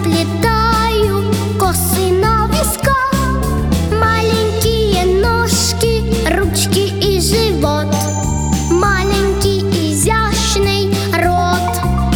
заплетаю косы на висках, маленькие ножки, ручки и живот, маленький изящный рот.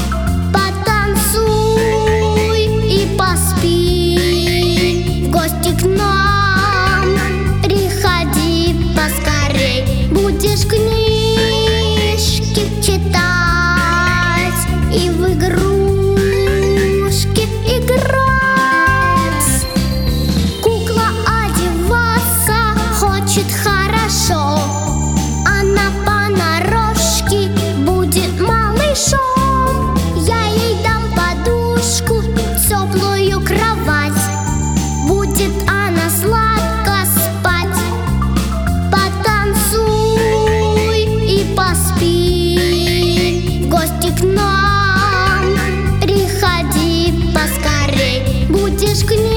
Потанцуй и поспи, в гости к нам приходи поскорей. Будешь книжки читать и в игрушки играть. Кукла одеваться хочет хорошо, она понарошке будет малышом. Я ей дам подушку, теплую кровать, будет она сладко спать. Потанцуй и поспи, в гости к нам приходи поскорей. Будешь книжки